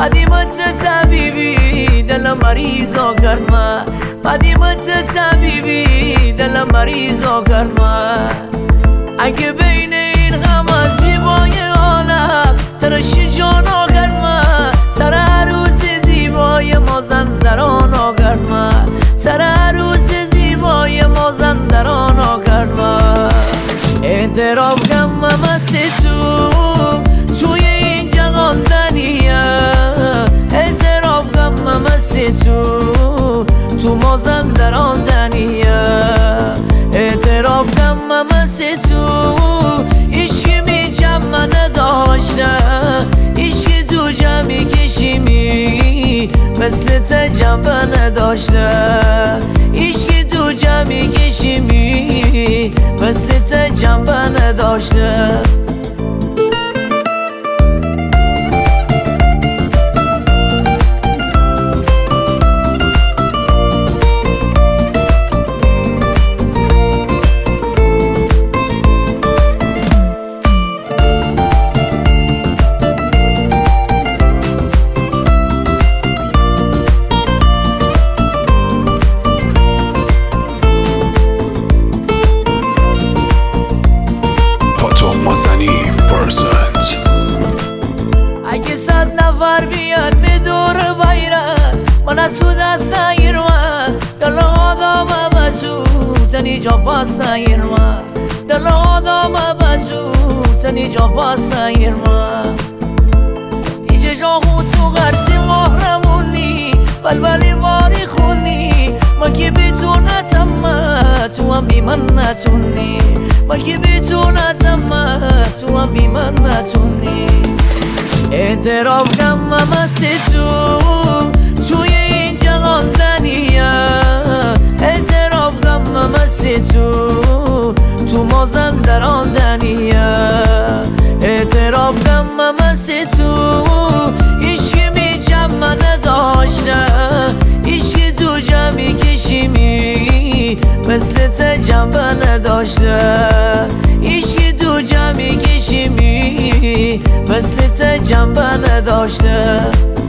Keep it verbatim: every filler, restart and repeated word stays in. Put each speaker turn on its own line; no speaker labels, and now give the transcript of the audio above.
قدیمت طبیبی دل مریضا کرد من قدیمت طبیبی دل مریضا کرد من اگه بین این غم زیبای عالم ترش جانا کرد من تر عروس زیبای مازندران کرد من تر عروس زیبای مازندران کرد من اعتراف کم مست تو توی این جهان دنیا اعتراف کم مست تو تو مازندران دنیا اعتراف کم مست تو عشقی می جمع نداشتم عشقی تو جمعی کشیمی مثل تجمع نداشتم عشقی تو جمعی کشیمی مثل تجمع نداشتم اگه صد نفر بیاد می دور بیرن من از تو دست نگیرم دل آدم بزو تنی جا پاس نگیرم دل آدم بزو تنی جا پاس نگیرم دیجه جا خود تو غرسی محرمونی بلبلی باری خونی ما که بی تو نتمه تو هم بی من نتونی ما که بی تو نتمه تو هم بی من نتونی اعتراف کم مست تو توی این جهان دنیا اعتراف کم مست تو تو مازندران دنیا اعتراف کم مست تو عشقی می جمع نداشتم عشقی تو جمعی کشیمی مثل تجمع نداشتم عشقی تو جمعی کشیمی مثل تجمع نداشتم